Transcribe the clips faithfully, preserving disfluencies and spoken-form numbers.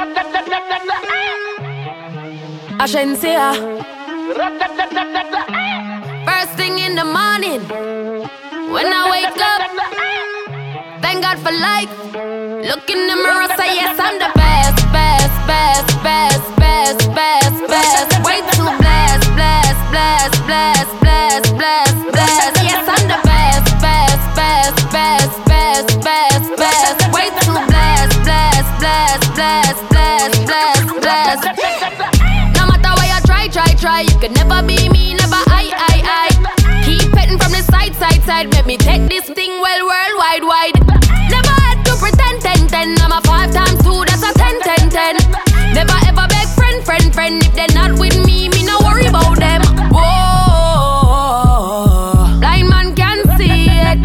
Agencia. First thing in the morning, when I wake up, thank God for life. Look in the mirror, say yes, I'm the best, best, best, best, best, best, best. Way too blessed, blessed, blessed, blessed, blessed, blessed, blessed. Yes, I'm the best, best, best, best, best, best, best. Way too blessed, blessed, blessed, blessed, blessed, blessed, blessed. No matter where you try, try, try, you can never be me, never I, I, I. Keep petting from the side, side, side. Make me take this thing well, worldwide, wide. Never had to pretend, ten, ten. I'm a five times two, that's a ten, ten, ten. Never ever beg friend, friend, friend. If they're not with me, me no worry about them. Whoa, blind man can see it.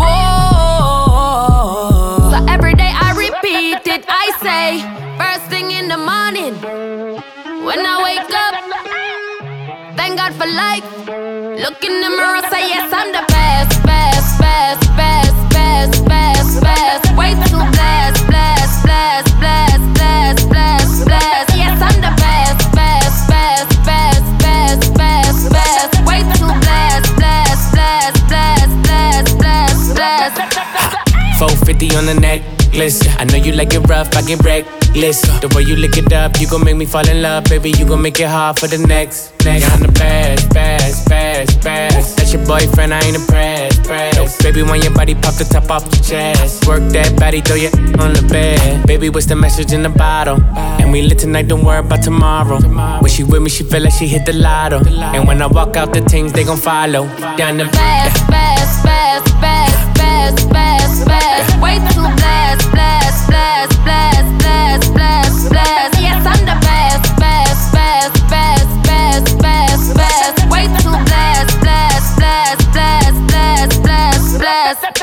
Whoa, so every day I repeat it. I say, first thing in the morning, when I wake up, thank God for life. Look in the mirror, say yes, I'm the best, best, best, best, best, best, best. Way too blessed, blessed, blessed, blessed, blessed, blessed, blessed. Yes, I'm the best, best, best, best, best, best, best. Way too blessed, blessed, blessed, blessed, blessed, blessed, blessed. four fifty on the necklace. I know you like it rough, I get reckless. The way you lick it up, you gon' make me fall in love, baby. You gon' make it hard for the next. Next, I'm the best, best, best, best. That's your boyfriend, I ain't impressed, pressed. Baby, when your body pop the top off the chest, work that body, throw your on the bed. Baby, what's the message in the bottle? And we lit tonight, don't worry about tomorrow. When she with me, she feel like she hit the lotto. And when I walk out, the things they gon' follow. Down the best, best, best, best, best, best, best. Way too blessed, blessed, blessed, blessed, blessed, blessed, blessed. Yes, I'm the best, best, best, best, best, best, best. Way too blessed, blessed, blessed, blessed, blessed, blessed, blessed.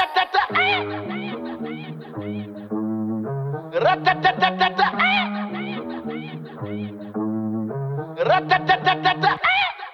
Rat-tat-tat-tat-tat.